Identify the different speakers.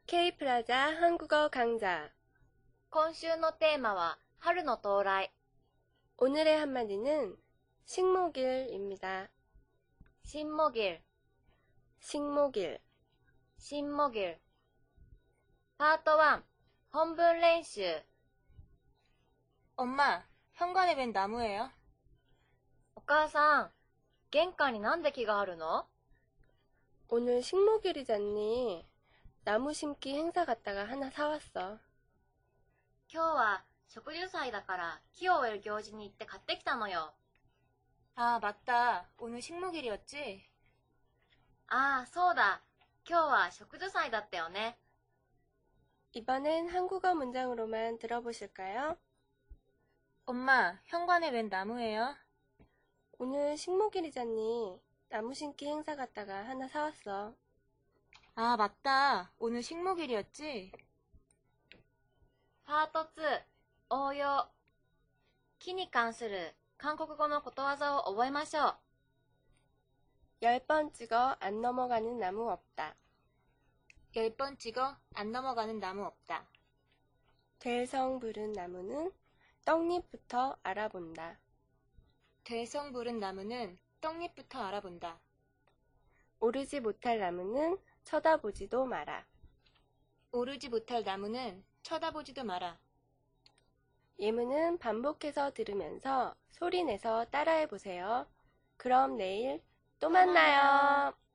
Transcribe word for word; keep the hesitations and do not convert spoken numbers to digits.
Speaker 1: K플라자 한국어 강좌.
Speaker 2: 今週のテーマは春の到来。
Speaker 1: 오늘의 한마디는 식목일입니다.
Speaker 2: 신목일,
Speaker 1: 식목일.
Speaker 2: 신목일. 파트 일, 혼분練習.
Speaker 3: 엄마, 현관에 웬 나무예요?
Speaker 2: お母さん、玄関になんで木があるの?
Speaker 1: 오늘 식목일이잖니. 나무 심기 행사 갔다가 하나 사왔어.
Speaker 2: 今日は植樹祭だから木を植える行事に行って買ってきたのよ。
Speaker 3: 아, 맞다. 오늘 식목일이었지?
Speaker 2: ああ、そうだ。今日は植樹祭だったよね。
Speaker 1: 이번엔 한국어 문장으로만 들어보실까요?
Speaker 3: 엄마, 현관에 웬 나무예요?
Speaker 1: 오늘 식목일이잖니. 나무 심기 행사 갔다가 하나 사왔어.
Speaker 3: 아, 맞다. 오늘 식목일이었지?
Speaker 2: パートに、応用。木に関する韓国語のことわざを覚えましょう。
Speaker 1: 열 번 찍어 안 넘어가는 나무 없다.
Speaker 3: 열 번 찍어 안 넘어가는 나무 없다.
Speaker 1: 될성 부른 나무는 떡잎부터 알아본다.
Speaker 3: 될성 부른 나무는 떡잎부터 알아본다.
Speaker 1: 오르지 못할 나무는 쳐다보지도 마라.
Speaker 3: 오르지 못할 나무는 쳐다보지도 마라.
Speaker 1: 예문은 반복해서 들으면서 소리내서 따라해보세요. 그럼 내일 또 만나요.